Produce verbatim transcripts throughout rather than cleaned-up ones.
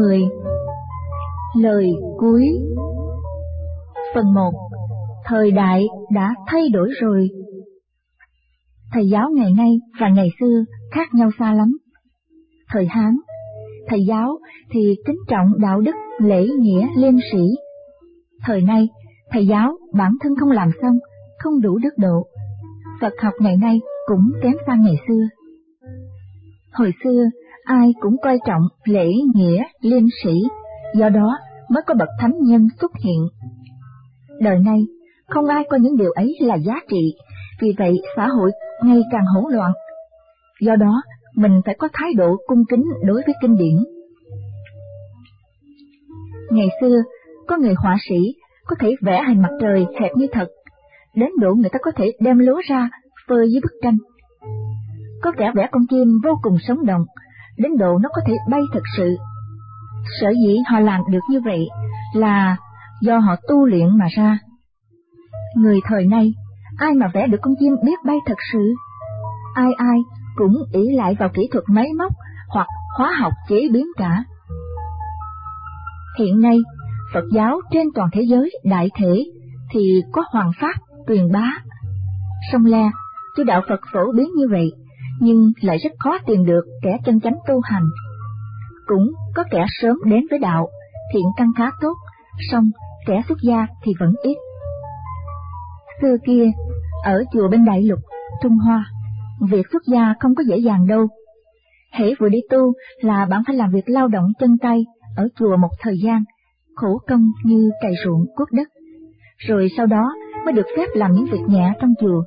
mười. Lời cuối. Phần một. Thời đại đã thay đổi rồi. Thầy giáo ngày nay và ngày xưa khác nhau xa lắm. Thời Hán, thầy giáo thì kính trọng đạo đức, lễ nghĩa, liêm sĩ. Thời nay, thầy giáo bản thân không làm xong, không đủ đức độ. Phật học ngày nay cũng kém xa ngày xưa. Hồi xưa, ai cũng coi trọng lễ nghĩa, liêm sĩ, do đó mới có bậc thánh nhân xuất hiện. Đời nay, không ai coi những điều ấy là giá trị, vì vậy xã hội ngày càng hỗn loạn. Do đó, mình phải có thái độ cung kính đối với kinh điển. Ngày xưa, có người họa sĩ có thể vẽ hình mặt trời hệt như thật, đến độ người ta có thể đem lúa ra phơi dưới bức tranh. Có kẻ vẽ con chim vô cùng sống động, đến độ nó có thể bay thật sự. Sở dĩ họ làm được như vậy là do họ tu luyện mà ra. Người thời nay, ai mà vẽ được con chim biết bay thật sự? Ai ai cũng ỷ lại vào kỹ thuật máy móc hoặc hóa học chế biến cả. Hiện nay, Phật giáo trên toàn thế giới đại thể thì có hoàng pháp truyền bá. Song le, chứ đạo Phật phổ biến như vậy, nhưng lại rất khó tìm được kẻ chân chánh tu hành. Cũng có kẻ sớm đến với đạo, thiện căn khá tốt, song kẻ xuất gia thì vẫn ít. Xưa kia, ở chùa bên Đại Lục, Trung Hoa, việc xuất gia không có dễ dàng đâu. Hễ vừa đi tu là bạn phải làm việc lao động chân tay ở chùa một thời gian, khổ công như cày ruộng cuốc đất, rồi sau đó mới được phép làm những việc nhẹ trong chùa.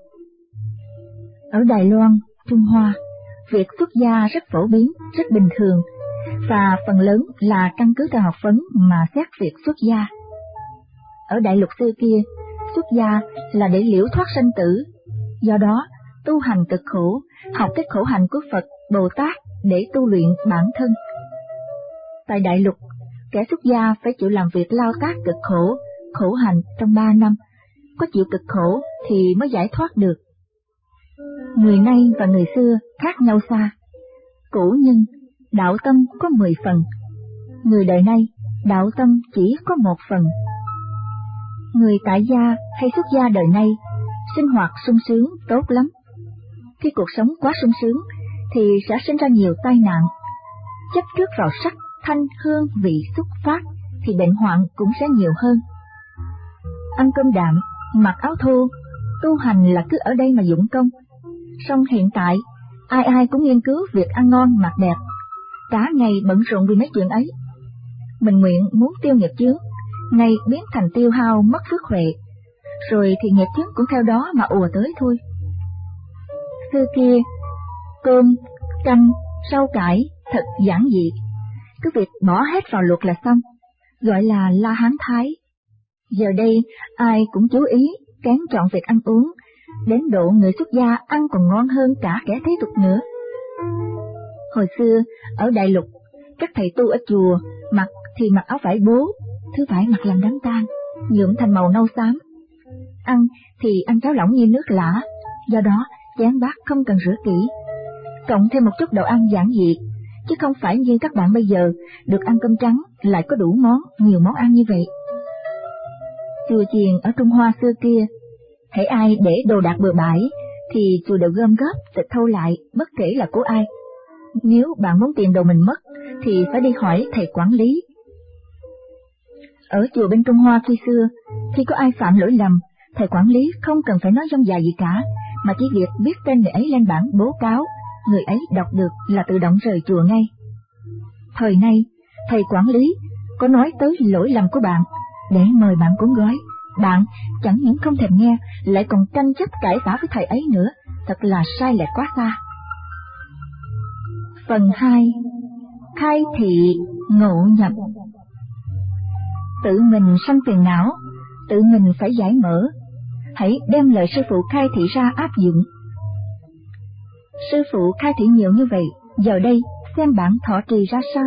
Ở Đài Loan, Trung Hoa, việc xuất gia rất phổ biến, rất bình thường, và phần lớn là căn cứ theo học vấn mà xét việc xuất gia. Ở Đại Lục xưa kia, xuất gia là để liễu thoát sanh tử, do đó tu hành cực khổ, học cái khổ hạnh của Phật, Bồ Tát để tu luyện bản thân. Tại Đại Lục, kẻ xuất gia phải chịu làm việc lao tác cực khổ, khổ hạnh trong ba năm, có chịu cực khổ thì mới giải thoát được. Người nay và người xưa khác nhau xa. Cổ nhân, đạo tâm có mười phần. Người đời nay, đạo tâm chỉ có một phần. Người tại gia hay xuất gia đời nay, sinh hoạt sung sướng tốt lắm. Khi cuộc sống quá sung sướng, thì sẽ sinh ra nhiều tai nạn. Chấp trước vào sắc, thanh, hương, vị xuất phát, thì bệnh hoạn cũng sẽ nhiều hơn. Ăn cơm đạm, mặc áo thô, tu hành là cứ ở đây mà dụng công. Song hiện tại, ai ai cũng nghiên cứu việc ăn ngon mặc đẹp, cả ngày bận rộn vì mấy chuyện ấy. Mình nguyện muốn tiêu nghiệp chướng, ngày biến thành tiêu hao mất phước huệ, rồi thì nghiệp chướng cũng theo đó mà ùa tới thôi. Xưa kia, cơm, canh, rau cải thật giản dị, cứ việc bỏ hết vào luộc là xong, gọi là La Hán Thái. Giờ đây, ai cũng chú ý kén chọn việc ăn uống, đến độ người xuất gia ăn còn ngon hơn cả kẻ thế tục nữa. Hồi xưa, ở Đại Lục, các thầy tu ở chùa mặc thì mặc áo vải bố, thứ vải mặc làm đám tang, nhuộm thành màu nâu xám. Ăn thì ăn cháo lỏng như nước lã, do đó chén bát không cần rửa kỹ. Cộng thêm một chút đồ ăn giản dị, chứ không phải như các bạn bây giờ được ăn cơm trắng lại có đủ món, nhiều món ăn như vậy. Chùa chiền ở Trung Hoa xưa kia, hễ ai để đồ đạc bừa bãi thì chùa đều gom góp tịch thu lại, bất kể là của ai. Nếu bạn muốn tìm đồ mình mất thì phải đi hỏi thầy quản lý. Ở chùa bên Trung Hoa khi xưa, khi có ai phạm lỗi lầm, thầy quản lý không cần phải nói dông dài gì cả, mà chỉ việc viết tên người ấy lên bảng bố cáo, người ấy đọc được là tự động rời chùa ngay. Thời nay, thầy quản lý có nói tới lỗi lầm của bạn để mời bạn cuốn gói, bạn chẳng những không thèm nghe, lại còn tranh chấp cãi vã với thầy ấy nữa, thật là sai lệch quá xa. Phần hai. Khai thị ngộ nhập. Tự mình sanh phiền não, tự mình phải giải mở, hãy đem lời sư phụ khai thị ra áp dụng. Sư phụ khai thị nhiều như vậy, giờ đây xem bạn thọ trì ra sao.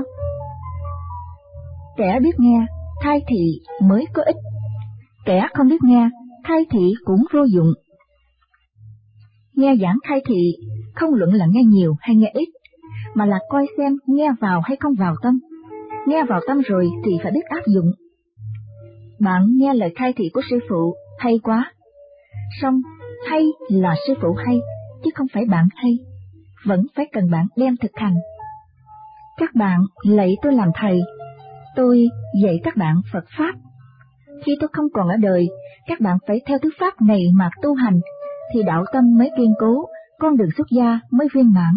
Kẻ biết nghe, khai thị mới có ích. Kẻ không biết nghe, khai thị cũng vô dụng. Nghe giảng khai thị không luận là nghe nhiều hay nghe ít, mà là coi xem nghe vào hay không vào tâm. nghe vào tâm rồi thì phải biết áp dụng. Bạn nghe lời khai thị của sư phụ hay quá, song hay là sư phụ hay, chứ không phải bạn hay, vẫn phải cần bạn đem thực hành. Các bạn lạy tôi làm thầy, tôi dạy các bạn Phật Pháp. Khi tôi không còn ở đời, các bạn phải theo thứ Pháp này mà tu hành, thì đạo tâm mới kiên cố, con đường xuất gia mới viên mãn.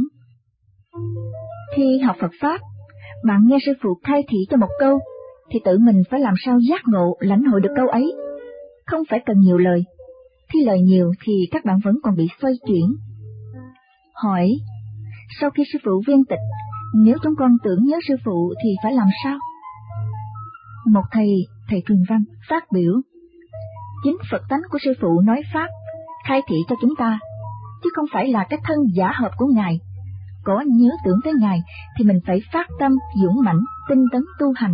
Khi học Phật Pháp, bạn nghe sư phụ khai thị cho một câu, thì tự mình phải làm sao giác ngộ, lãnh hội được câu ấy. Không phải cần nhiều lời, khi lời nhiều thì các bạn vẫn còn bị xoay chuyển. Hỏi, sau khi sư phụ viên tịch, nếu chúng con tưởng nhớ sư phụ thì phải làm sao? Một thầy, thầy truyền văn, phát biểu, chính Phật tánh của sư phụ nói Pháp, khai thị cho chúng ta, chứ không phải là cái thân giả hợp của Ngài. Có nhớ tưởng tới Ngài thì mình phải phát tâm dũng mãnh, tinh tấn tu hành.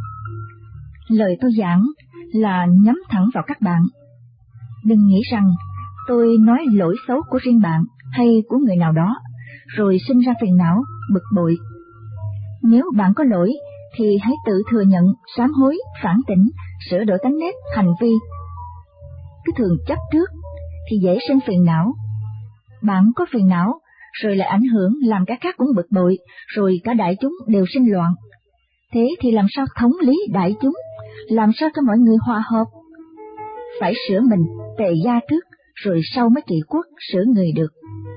Lời tôi giảng là nhắm thẳng vào các bạn. Đừng nghĩ rằng tôi nói lỗi xấu của riêng bạn hay của người nào đó, rồi sinh ra phiền não, bực bội. Nếu bạn có lỗi thì hãy tự thừa nhận, sám hối, phản tỉnh, sửa đổi tánh nết, hành vi. Cứ thường chấp trước thì dễ sinh phiền não. Bạn có phiền não, rồi lại ảnh hưởng làm cả khác cũng bực bội, rồi cả đại chúng đều sinh loạn. Thế thì làm sao thống lý đại chúng, làm sao cho mọi người hòa hợp? Phải sửa mình, tề gia trước, rồi sau mới trị quốc, sửa người được.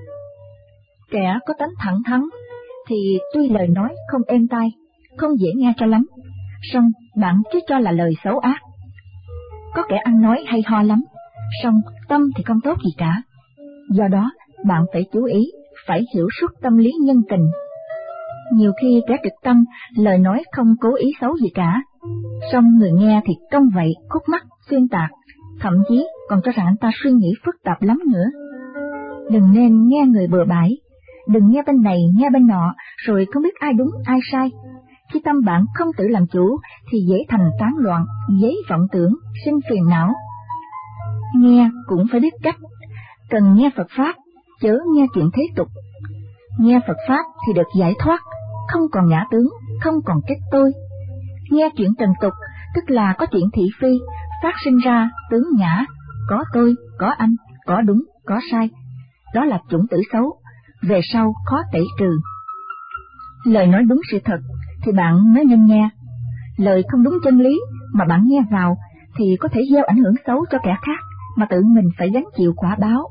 Kẻ có tánh thẳng thắn thì tuy lời nói không êm tai, không dễ nghe cho lắm, song bạn cứ cho là lời xấu ác. Có kẻ ăn nói hay ho lắm, song tâm thì không tốt gì cả. Do đó bạn phải chú ý, phải hiểu suốt tâm lý nhân tình. Nhiều khi kẻ trực tâm, lời nói không cố ý xấu gì cả, song người nghe thì cong vậy, khúc mắc, xuyên tạc, thậm chí còn cho rằng anh ta suy nghĩ phức tạp lắm nữa. Đừng nên nghe người bừa bãi, đừng nghe bên này nghe bên nọ, rồi không biết ai đúng ai sai. Khi tâm bạn không tự làm chủ thì dễ thành tán loạn, dễ vọng tưởng, sinh phiền não. Nghe cũng phải biết cách, cần nghe Phật Pháp, chớ nghe chuyện thế tục. Nghe Phật Pháp thì được giải thoát, không còn ngã tướng, không còn kết tôi. Nghe chuyện trần tục, tức là có chuyện thị phi, phát sinh ra tướng ngã, có tôi, có anh, có đúng, có sai. Đó là chủng tử xấu, về sau khó tẩy trừ. Lời nói đúng sự thật thì bạn mới nên nghe. Lời không đúng chân lý mà bạn nghe vào thì có thể gieo ảnh hưởng xấu cho kẻ khác, mà tự mình phải gánh chịu quả báo.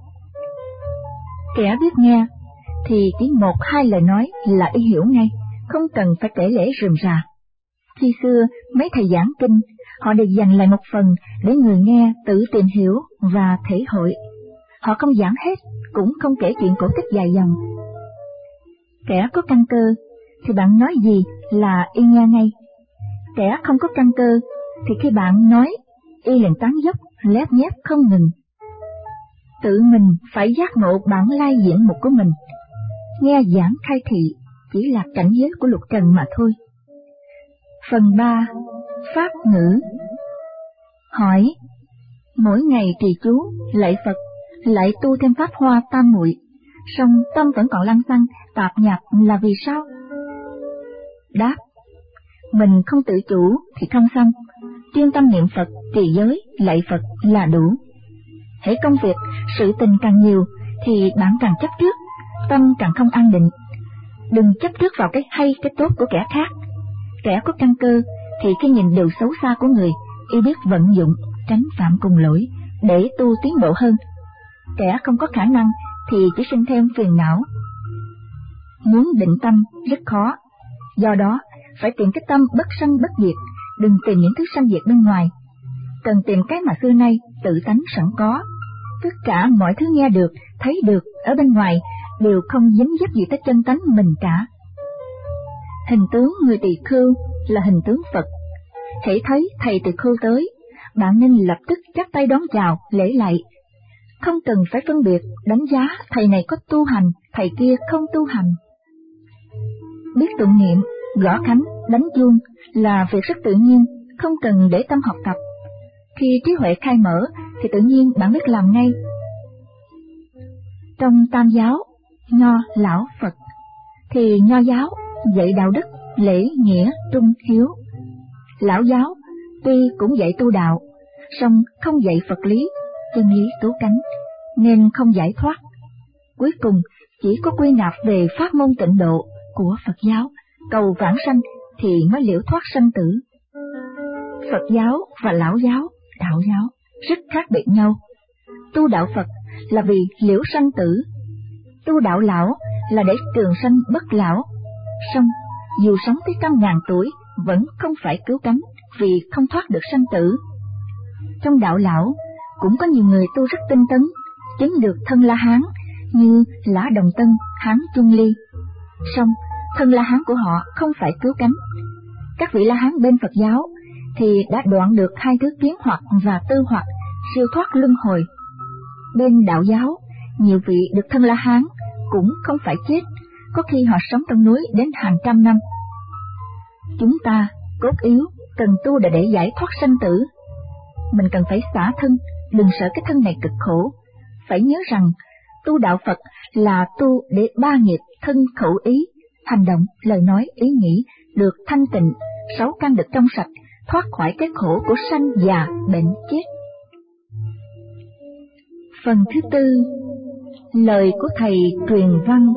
Kẻ biết nghe thì chỉ một hai lời nói là y hiểu ngay, không cần phải kể lễ rườm rà. Khi xưa mấy thầy giảng kinh, họ đều dành lại một phần để người nghe tự tìm hiểu và thể hội. Họ không giảng hết, cũng không kể chuyện cổ tích dài dòng. Kẻ có căn cơ thì bạn nói gì là y nghe ngay. Kẻ không có căn cơ thì khi bạn nói, y liền tán dốc, lép nhép không ngừng. Tự mình phải giác ngộ bản lai diện mục của mình. Nghe giảng khai thị chỉ là cảnh giới của lục trần mà thôi. Phần ba. Pháp ngữ. Hỏi, mỗi ngày trì chú, lạy Phật, lại tu thêm pháp hoa tam muội, song tâm vẫn còn lăng xăng, tạp nhạp là vì sao? Đáp, mình không tự chủ thì không xong, chuyên tâm niệm Phật, trì giới, lạy Phật là đủ. Hễ công việc, sự tình càng nhiều thì bạn càng chấp trước, tâm càng không an định. Đừng chấp trước vào cái hay, cái tốt của kẻ khác. Kẻ có căn cơ thì khi nhìn điều xấu xa của người, y biết vận dụng, tránh phạm cùng lỗi, để tu tiến bộ hơn. Kẻ không có khả năng thì chỉ sinh thêm phiền não. Muốn định tâm rất khó, do đó phải tìm cái tâm bất sanh bất diệt, đừng tìm những thứ sanh diệt bên ngoài. Cần tìm cái mà xưa nay tự tánh sẵn có. Tất cả mọi thứ nghe được, thấy được ở bên ngoài đều không dính dấp gì tới chân tánh mình cả. Hình tướng người tỳ khưu là hình tướng Phật. Hễ thấy thầy tỳ khưu tới, bạn nên lập tức chắp tay đón chào, lễ lạy. Không cần phải phân biệt, đánh giá thầy này có tu hành, thầy kia không tu hành. Biết tụng niệm, gõ khánh, đánh chuông là việc rất tự nhiên, không cần để tâm học tập. Khi trí huệ khai mở thì tự nhiên bạn biết làm ngay. Trong Tam giáo, Nho, Lão, Phật, thì Nho giáo dạy đạo đức, lễ, nghĩa, trung, hiếu, Lão giáo tuy cũng dạy tu đạo, song không dạy Phật lý, chân lý tố cánh, nên không giải thoát. Cuối cùng chỉ có quy nạp về pháp môn tịnh độ của Phật giáo, cầu vãng sanh thì mới liễu thoát sanh tử. Phật giáo và lão giáo, đạo giáo rất khác biệt nhau. Tu đạo Phật là vì liễu sanh tử, tu đạo lão là để trường sanh bất lão. Song dù sống tới trăm ngàn tuổi vẫn không phải cứu cánh vì không thoát được sanh tử. Trong đạo lão cũng có nhiều người tu rất tinh tấn, chứng được thân La Hán như Lã Đồng Tân, Hán Trung Ly. Song thân La Hán của họ không phải cứu cánh. Các vị La Hán bên Phật giáo thì đã đoạn được hai thứ kiến hoặc và tư hoặc, siêu thoát luân hồi. Bên đạo giáo, nhiều vị được thân La Hán cũng không phải chết, có khi họ sống trong núi đến hàng trăm năm. Chúng ta cốt yếu cần tu để để giải thoát sanh tử. Mình cần phải xả thân, đừng sợ cái thân này cực khổ. Phải nhớ rằng tu đạo Phật là tu để ba nghiệp thân khẩu ý, hành động, lời nói, ý nghĩ được thanh tịnh, sáu căn được trong sạch, thoát khỏi cái khổ của sanh già bệnh chết. Phần thứ tư, lời của thầy truyền văn.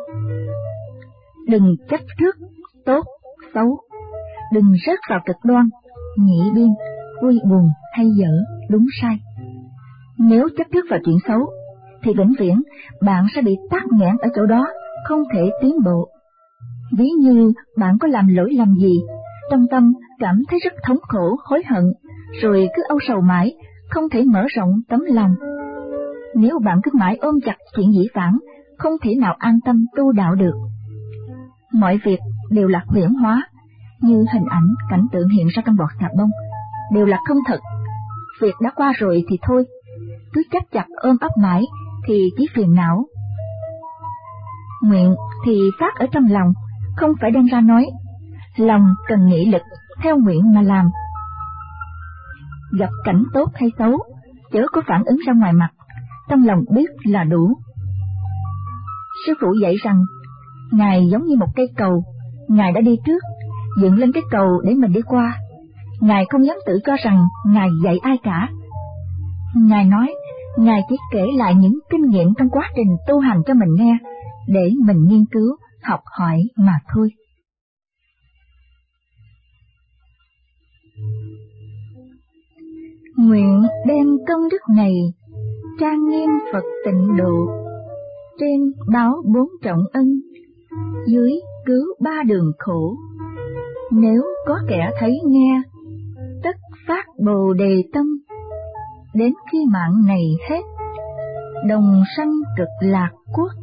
Đừng chấp trước tốt xấu, đừng rớt vào cực đoan, nhị biên, vui buồn hay dở, đúng sai. Nếu chấp trước vào chuyện xấu thì vĩnh viễn bạn sẽ bị tắc nghẽn ở chỗ đó, không thể tiến bộ. Ví như bạn có làm lỗi lầm gì, trong tâm cảm thấy rất thống khổ, hối hận, rồi cứ âu sầu mãi, không thể mở rộng tấm lòng. Nếu bạn cứ mãi ôm chặt chuyện dĩ vãng, không thể nào an tâm tu đạo được. Mọi việc đều là huyễn hóa, như hình ảnh, cảnh tượng hiện ra trong bọt xà bông, đều là không thật. Việc đã qua rồi thì thôi, cứ chấp chặt ôm ấp mãi thì chỉ phiền não. Nguyện thì phát ở trong lòng, không phải đem ra nói. Lòng cần nghị lực, theo nguyện mà làm. Gặp cảnh tốt hay xấu, chớ có phản ứng ra ngoài mặt, trong lòng biết là đủ. Sư phụ dạy rằng, Ngài giống như một cây cầu, Ngài đã đi trước, dựng lên cái cầu để mình đi qua. Ngài không dám tự cho rằng Ngài dạy ai cả. Ngài nói, Ngài chỉ kể lại những kinh nghiệm trong quá trình tu hành cho mình nghe, để mình nghiên cứu, học hỏi mà thôi. Nguyện đem công đức này trang nghiêm Phật tịnh độ, trên báo bốn trọng ân, dưới cứu ba đường khổ. Nếu có kẻ thấy nghe, tất phát bồ đề tâm, đến khi mạng này hết, đồng sanh cực lạc quốc.